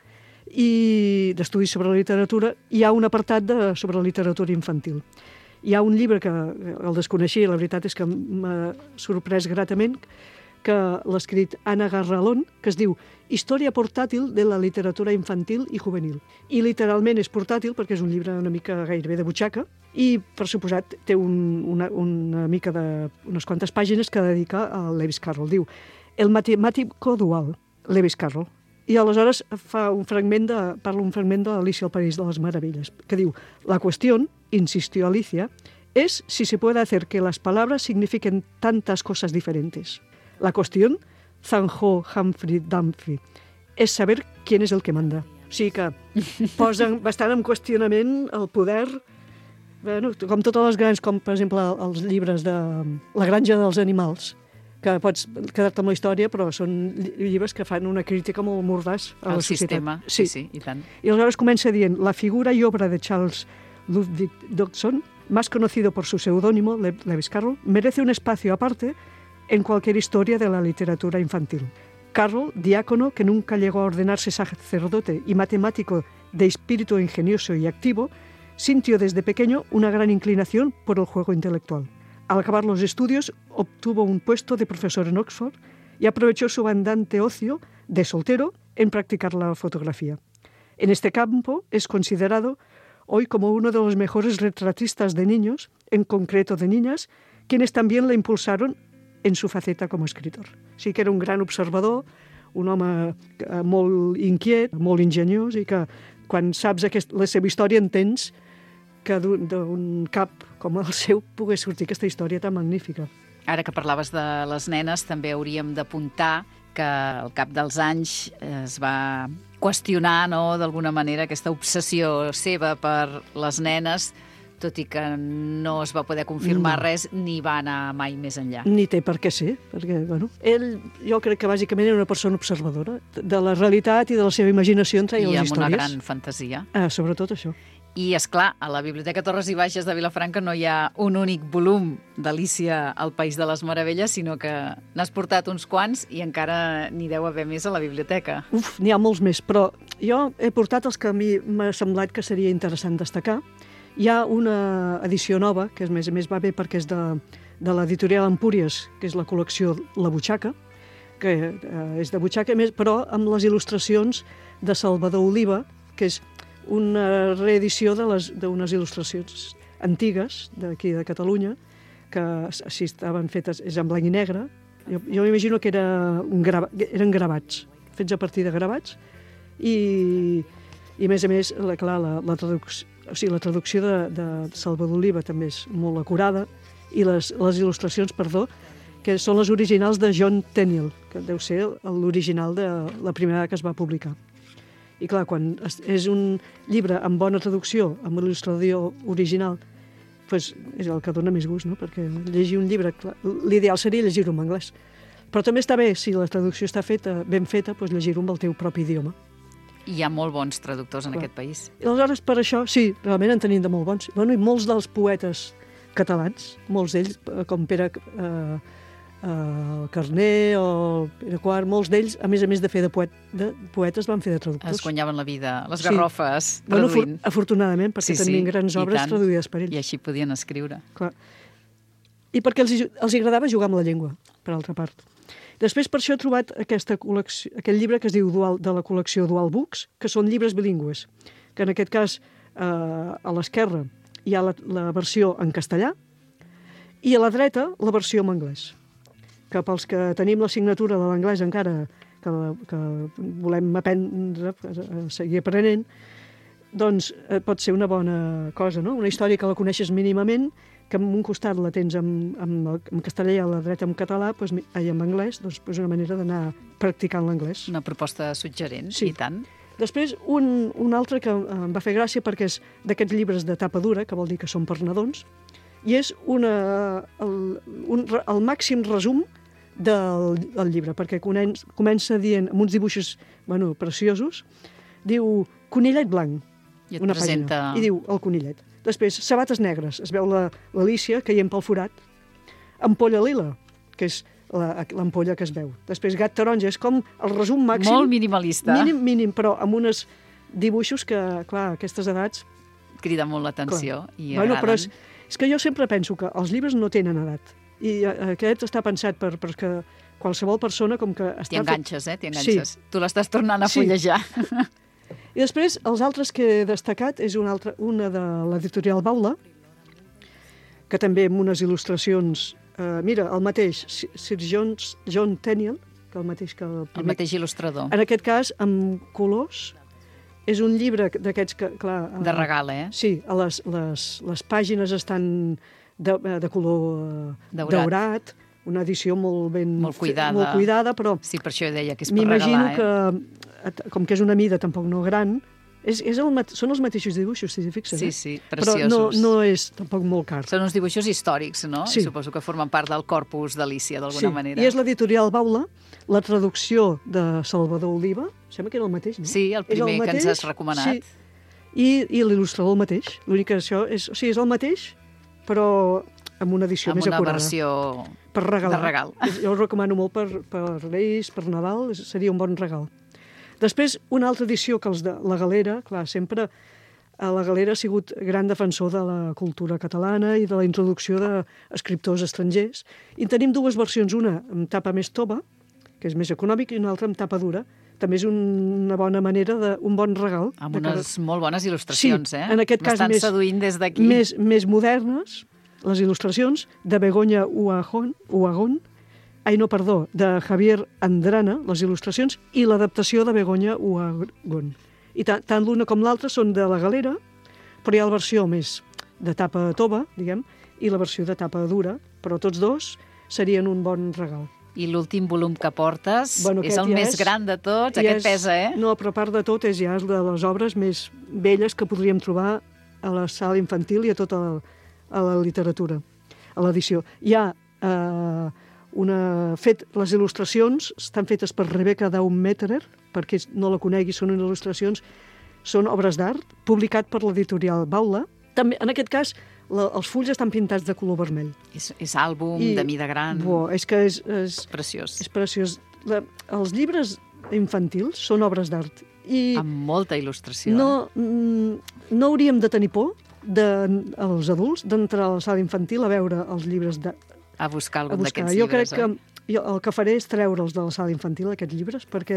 i d'estudis sobre la literatura, hi ha un apartat de, sobre literatura infantil. Hi ha un llibre que el desconeixia, la veritat és que m'ha sorprès gratament, que l'ha escrit Anna Garralón, que es diu Història portàtil de la literatura infantil i juvenil. I literalment és portàtil perquè és un llibre una mica gairebé de butxaca i, per suposat, té un, una, una mica de, unes quantes pàgines que dedica a Lewis Carroll. Diu El matemàtico dual, Lewis Carroll. I aleshores fa un fragment de, parla un fragment de Alicia al País de les Maravillas, que diu, la cuestión, insistió Alicia, es si se puede hacer que las palabras signifiquen tantas cosas diferentes. La cuestión, zanjó Humphrey Dumphrey, és saber quién és el que manda. O sigui que posen bastant en qüestionament el poder, bueno, com totes les grans, com per exemple els llibres de La granja dels animals, que pots quedar-te amb la història, però són llibres que fan una crítica molt mordàs a la societat. El sistema, sí, sí, i tant. I aleshores comença dient, la figura y obra de Charles Ludwig Dodgson, más conocido por su seudónimo, Lewis Carroll, merece un espacio aparte en cualquier historia de la literatura infantil. Carroll, diácono que nunca llegó a ordenarse sacerdote y matemático de espíritu ingenioso y activo, sintió desde pequeño una gran inclinación por el juego intelectual. Al acabar los estudios, obtuvo un puesto de profesor en Oxford y aprovechó su abundante ocio de soltero en practicar la fotografía. En este campo es considerado hoy como uno de los mejores retratistas de niños, en concreto de niñas, quienes también le impulsaron en su faceta como escritor. Sí que era un gran observador, un home molt inquiet, molt ingeniós, i que quan saps aquest, la seva història entens que d'un cap com el seu pogués sortir aquesta història tan magnífica. Ara que parlaves de les nenes, també hauríem d'apuntar que al cap dels anys es va qüestionar, no, d'alguna manera, aquesta obsessió seva per les nenes, tot i que no es va poder confirmar no. res, ni va anar mai més enllà. Ni té per què ser, perquè, bueno, ell, jo crec que bàsicament era una persona observadora de la realitat i de la seva imaginació en treia les històries. I amb una gran fantasia. Ah, sobretot això. I, és clar, a la Biblioteca Torres i Bages de Vilafranca no hi ha un únic volum d'Alícia al País de les Meravelles, sinó que n'has portat uns quants i encara n'hi deu haver més a la biblioteca. Uf, n'hi ha molts més, però jo he portat els que a mi m'ha semblat que seria interessant destacar. Hi ha una edició nova, que a més a més va bé perquè és de, de l'editorial Empúries, que és la col·lecció La Butxaca, que eh, és de butxaca, però amb les il·lustracions de Salvador Oliva, que és una reedició d'unes il·lustracions antigues d'aquí de Catalunya, que si estaven fetes, és en blanc i negre. Jo, jo m'imagino que era un grava, eren gravats, fets a partir de gravats, i, i a més a més, la, clar, la, la, traducció, o sigui, la traducció de, de Salvador Oliva també és molt acurada, i les, les il·lustracions, perdó, que són les originals de John Tenniel, que deu ser l'original de la primera que es va publicar. I clar, quan és un llibre amb bona traducció, amb il·lustrador original, doncs és el que dona més gust, no? Perquè llegir un llibre, l'ideal seria llegir-ho en anglès. Però també està bé, si la traducció està feta, ben feta, doncs llegir-ho amb el teu propi idioma. I hi ha molt bons traductors en clar. Aquest país. I aleshores, per això, sí, realment en tenim de molt bons. Bueno, i molts dels poetes catalans, molts d'ells, com Pere eh, Uh, Carner o Pere Quart, molts d'ells, a més a més de fer de, poet, de poetes, van fer de traductors. Es guanyaven la vida, les garrofes, sí. Bueno, traduint. Afortunadament, perquè sí, sí, tenien grans obres tant, traduïdes per ells. I així podien escriure. Clar. I perquè els, els agradava jugar amb la llengua, per altra part. Després, per això he trobat aquesta col·lecció, aquest llibre que es diu Dual, de la col·lecció Dual Books, que són llibres bilingües, que en aquest cas, eh, a l'esquerra hi ha la, la versió en castellà i a la dreta la versió en anglès. Que pels que tenim la signatura de l'anglès encara, que, que volem aprendre, seguir aprenent, doncs pot ser una bona cosa, no? Una història que la coneixes mínimament, que en un costat la tens en, en, en castellà i a la dreta en català, doncs, i en anglès, doncs és una manera d'anar practicant l'anglès. Una proposta suggerent, sí. I tant. Després, un, un altre que em va fer gràcia perquè és d'aquests llibres de tapa dura, que vol dir que són per nadons, i és una, el, un, el màxim resum del, del llibre, perquè comença, comença dient, amb uns dibuixos bueno, preciosos, diu conillet blanc, I una presenta... pàgina, i diu el conillet. Després, sabates negres, es veu l'Alícia caient pel forat, ampolla lila, que és l'ampolla que es veu. Després, gat taronja, és com el resum màxim... Molt minimalista. Mínim, mínim, però amb uns dibuixos que, clar, a aquestes edats... Crida molt l'atenció i bueno, agraden. Però és, és que jo sempre penso que els llibres no tenen edat. I aquest està pensat per, perquè qualsevol persona com que... T'hi enganxes, eh? T'hi enganxes. Sí. Tu l'estàs tornant a fullejar. Sí. I després, els altres que he destacat és una, altra, una de l'editorial Baula, que també amb unes il·lustracions... Eh, mira, el mateix, Sir John, John Tenniel, que el mateix que el primer... El mateix il·lustrador. En aquest cas, amb colors... És un llibre d'aquests que, clar... De regal, eh? Sí, a les, les, les pàgines estan de, de color daurat. daurat, una edició molt ben... Molt cuidada. Molt cuidada, però... Sí, per això deia que és per regalar, eh? M'imagino que, com que és una mida tampoc no gran, és, és el, són els mateixos dibuixos, si t'hi fixes, sí, eh? Sí, preciosos. Però no, no és tampoc molt car. Són uns dibuixos històrics, no? Sí. Suposo que formen part del corpus d'Alícia, d'alguna sí. manera. I és l'editorial Baula, la traducció de Salvador Oliva, sembla que era el mateix, no? Sí, el primer el mateix, que ens has recomanat. Sí. I, i l'il·lustrador el mateix. L'únic que això és... O sigui, és el mateix, però amb una edició amb més una acurada. Amb una versió per regalar. de regal. Jo ho recomano molt per, per Reis, per Nadal, seria un bon regal. Després, una altra edició que els de la Galera, clar, sempre la Galera ha sigut gran defensor de la cultura catalana i de la introducció d'escriptors estrangers. I tenim dues versions, una amb tapa més tova, que és més econòmic, i una altra amb tapa dura. També és una bona manera, de, un bon regal. Amb unes cada... molt bones il·lustracions, sí, eh? en aquest cas m'estan més, seduint des d'aquí. Més, més modernes, les il·lustracions de Begoña Uagon, Uagon, ai no, perdó, de Javier Andrana, les il·lustracions, i l'adaptació de Begoña Uagon. I tant, tant l'una com l'altra són de la Galera, però hi ha la versió més de tapa tova, diguem, i la versió de tapa dura, però tots dos serien un bon regal. I l'últim volum que portes bueno, és el ja més és, gran de tots, aquest és, pesa, eh? No, però a part de tot és ja de les obres més velles que podríem trobar a la sala infantil i a tota la, a la literatura, a l'edició. Hi ha eh, una... Fet, les il·lustracions estan fetes per Rebecca Daumetterer, perquè no la conegui, són il·lustracions, són obres d'art, publicat per l'editorial Baula. També, en aquest cas, la, els fulls estan pintats de color vermell. És, és àlbum, I, de mida gran... Bo, és que és... És preciós. És preciós. La, els llibres infantils són obres d'art. I amb molta il·lustració. No, no hauríem de tenir por, de, els adults, d'entrar a la sala infantil a veure els llibres de... A buscar algun d'aquests llibres. Jo crec que jo, el que faré és treure'ls de la sala infantil, aquests llibres, perquè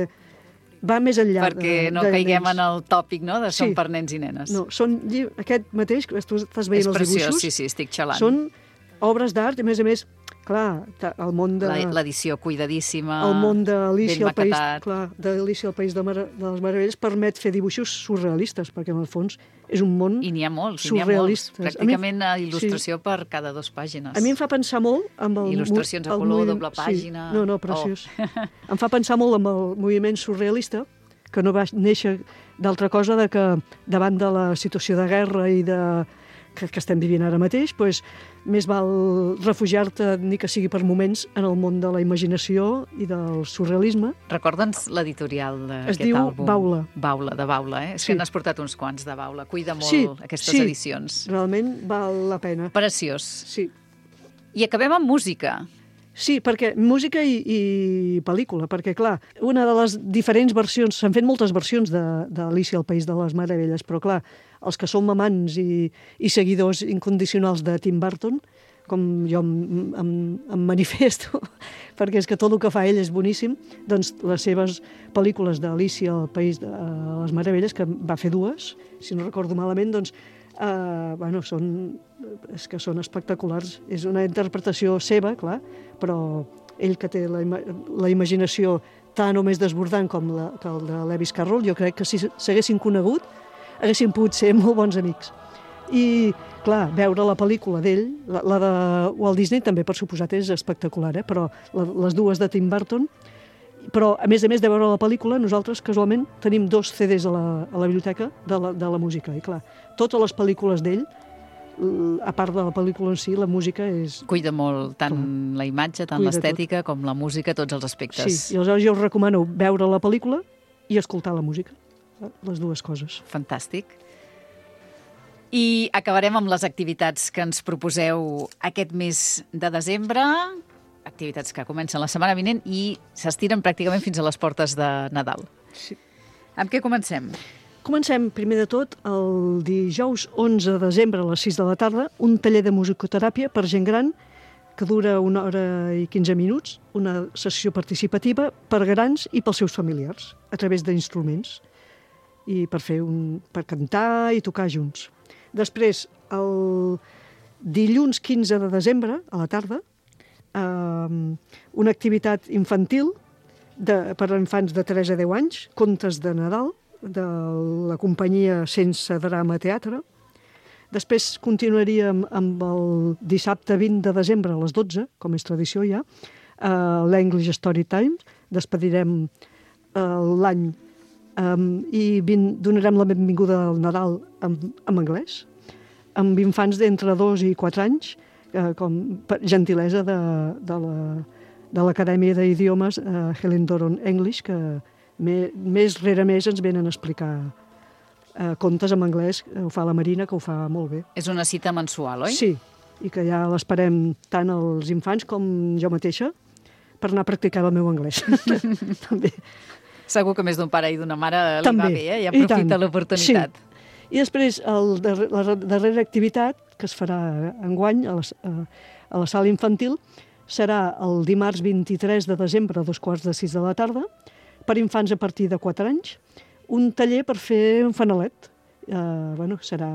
va més enllà. Perquè de, no de caiguem nens. en el tòpic, no?, de són sí. per nens i nenes. No, són llibres, aquest mateix, que tu estàs veient és els preciós, dibuixos. Sí, sí, estic xalant. Són obres d'art, i a més a més, clar, el món de... L'edició cuidadíssima, el món d'Alícia al País, maquetat. clar, d'Alícia al País de, Mar de les Meravelles permet fer dibuixos surrealistes, perquè en el fons és un món I n'hi ha molts, i surrealista. n'hi ha molts. Pràcticament a mi, il·lustració sí. per cada dues pàgines. A mi em fa pensar molt amb el... Il·lustracions a el color, moviment, doble pàgina... Sí. No, no, preciós. Oh. Em fa pensar molt amb el moviment surrealista, que no va néixer d'altra cosa de que davant de la situació de guerra i de... que, que estem vivint ara mateix, doncs, més val refugiar-te, ni que sigui per moments, en el món de la imaginació i del surrealisme. Recorda'ns l'editorial d'aquest diu àlbum. Baula. Baula, de Baula, eh? És sí. que n'has portat uns quants de Baula. Cuida molt sí, aquestes sí. edicions. Realment val la pena. Preciós. Sí. I acabem amb música. Sí, perquè música i, i pel·lícula, perquè, clar, una de les diferents versions, s'han fet moltes versions d'Alícia al País de les Meravelles, però, clar, els que som amants i, i seguidors incondicionals de Tim Burton, com jo em, em, em manifesto, perquè és que tot el que fa ell és boníssim, doncs les seves pel·lícules d'Alícia al País de les Meravelles, que va fer dues, si no recordo malament, doncs, Uh, bueno, són, és que són espectaculars. És una interpretació seva, clar, però ell que té la, ima la imaginació tan o més desbordant com la, que el de Lewis Carroll, jo crec que si s'haguessin conegut haguessin pogut ser molt bons amics. I, clar, veure la pel·lícula d'ell, la, la de Walt Disney també, per suposat, és espectacular, eh? Però la, les dues de Tim Burton. Però, a més a més de veure la pel·lícula, nosaltres, casualment, tenim dos C Ds a la, a la biblioteca de la, de la música. I, clar, totes les pel·lícules d'ell, a part de la pel·lícula en si, la música és... Cuida molt tant clar. La imatge, tant l'estètica, com la música, tots els aspectes. Sí, i aleshores jo us recomano veure la pel·lícula i escoltar la música. Les dues coses. Fantàstic. I acabarem amb les activitats que ens proposeu aquest mes de desembre, activitats que comencen la setmana vinent i s'estiren pràcticament fins a les portes de Nadal. Sí. Amb què comencem? Comencem, primer de tot, el dijous onze de desembre a les sis de la tarda, un taller de musicoteràpia per gent gran que dura una hora i quinze minuts, una sessió participativa per grans i pels seus familiars, a través d'instruments, i per fer un, per cantar i tocar junts. Després, el dilluns quinze de desembre, a la tarda, Uh, una activitat infantil de, per a infants de tres a deu anys, contes de Nadal, de la companyia Sense Drama Teatre. Després continuaríem amb el dissabte vint de desembre a les dotze, com és tradició ja, uh, l'English Story Time. Despedirem uh, l'any um, i vint, donarem la benvinguda al Nadal en, en anglès, amb infants d'entre dos i quatre anys, Uh, com per gentilesa de, de l'Acadèmia la, d'Idiomes uh, Helen Doron English, que me, més rere més ens venen a explicar uh, contes en anglès. Ho fa la Marina, que ho fa molt bé. És una cita mensual, oi? Sí, i que ja l'esperem tant els infants com jo mateixa per anar a practicar el meu anglès. També. Segur que més d'un pare i d'una mare li També. Va bé, eh? I aprofita l'oportunitat. Sí. I després el, la darrera activitat que es farà enguany a, les, a, a la sala infantil serà el dimarts vint-i-tres de desembre a dos quarts de sis de la tarda per infants a partir de quatre anys, un taller per fer un fanalet. Uh, bueno, serà...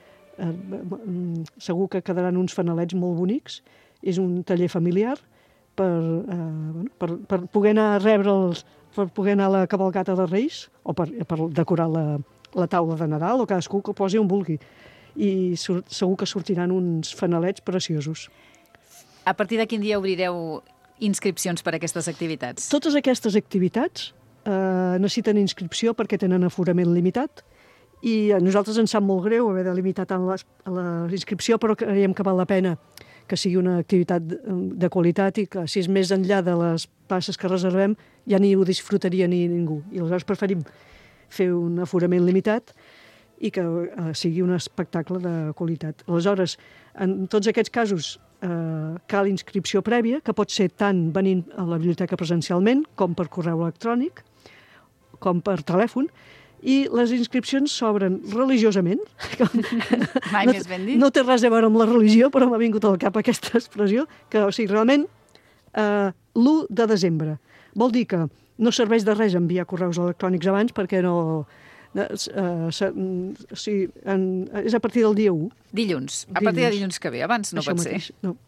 Uh, segur que quedaran uns fanalets molt bonics. És un taller familiar per, uh, bueno, per, per poder anar a rebre'ls, per poder anar a la cavalcata de Reis o per, per decorar la, la taula de Nadal, o cadascú que posi on vulgui. I sur, segur que sortiran uns fanalets preciosos. A partir de quin dia obrireu inscripcions per a aquestes activitats? Totes aquestes activitats eh, necessiten inscripció perquè tenen aforament limitat I a nosaltres ens sap molt greu haver de limitar tant les, la inscripció, però creiem que val la pena que sigui una activitat de, de qualitat i que si és més enllà de les places que reservem ja ni ho disfrutaria ni ningú. I aleshores preferim fer un aforament limitat i que eh, sigui un espectacle de qualitat. Aleshores, en tots aquests casos eh, cal inscripció prèvia, que pot ser tant venint a la biblioteca presencialment com per correu electrònic, com per telèfon, i les inscripcions s'obren religiosament. Mai no, més ben dit. No té res a veure amb la religió, però m'ha vingut al cap aquesta expressió, que, o sigui, realment, eh, l'u de desembre. Vol dir que no serveix de res enviar correus electrònics abans perquè no... Eh, eh, o sigui, en, és a partir del dia u. Dilluns. A partir de dilluns que ve, abans no Això pot mateix, ser. no.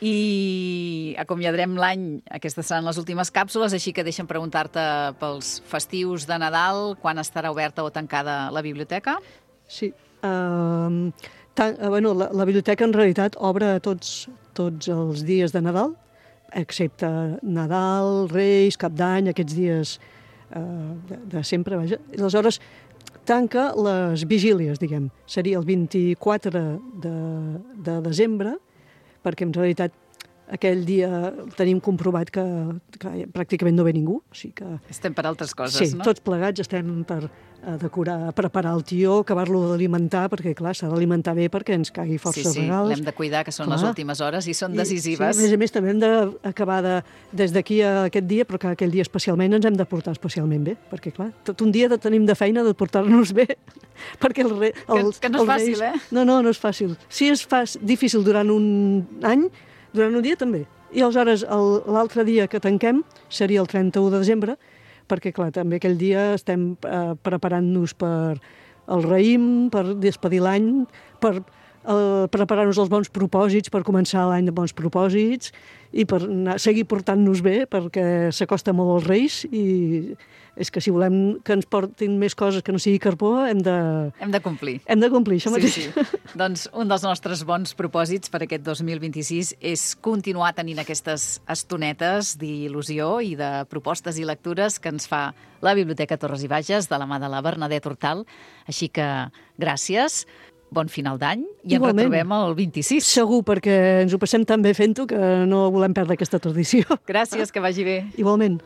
I acomiadarem l'any, aquestes seran les últimes càpsules, així que deixa'm preguntar-te pels festius de Nadal, quan estarà oberta o tancada la biblioteca? Sí. Uh, tan, uh, bueno, la, la biblioteca en realitat obre tots, tots els dies de Nadal, excepte Nadal, Reis, Cap d'Any, aquests dies uh, de, de sempre, vaja. I aleshores tanca les vigílies, diguem. Seria el vint-i-quatre de, de desembre, perquè en realitat aquell dia tenim comprovat que, que pràcticament no ve ningú. O sigui que... Estem per altres coses, sí, no? Sí, tots plegats estem per a decorar, preparar el tió, acabar-lo d'alimentar, perquè, clar, s'ha d'alimentar bé perquè ens cagui força sí, sí, regals. l'hem de cuidar, que són clar. Les últimes hores i són I, decisives. Sí, a més a més, també hem d'acabar de, des d'aquí a aquest dia, però que aquell dia especialment ens hem de portar especialment bé, perquè, clar, tot un dia de, tenim de feina de portar-nos bé, perquè el re, el, que, que no és els fàcil, reis, eh? No, no, no és fàcil. Si és fàcil, difícil durant un any, durant un dia també. I aleshores l'altre dia que tanquem seria el trenta-u de desembre, perquè clar, també aquell dia estem eh, preparant-nos per el raïm, per despedir l'any, per eh, preparar-nos els bons propòsits, per començar l'any de bons propòsits i per anar, seguir portant-nos bé, perquè s'acosta molt als Reis i és que si volem que ens portin més coses que no sigui carbó, hem de... Hem de complir. Hem de complir, això mateix. Sí, sí. Doncs un dels nostres bons propòsits per aquest dos mil vint-i-sis és continuar tenint aquestes estonetes d'il·lusió i de propostes i lectures que ens fa la Biblioteca Torres i Bages de la mà de la Bernadette Hortal. Així que gràcies, bon final d'any i Igualment. Ens retrobem el vint-i-sis. Segur, perquè ens ho passem tan bé fent-ho que no volem perdre aquesta tradició. Gràcies, que vagi bé. Igualment.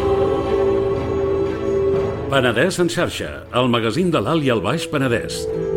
Penedès en xarxa, el magazín de l'Alt i el Baix Penedès.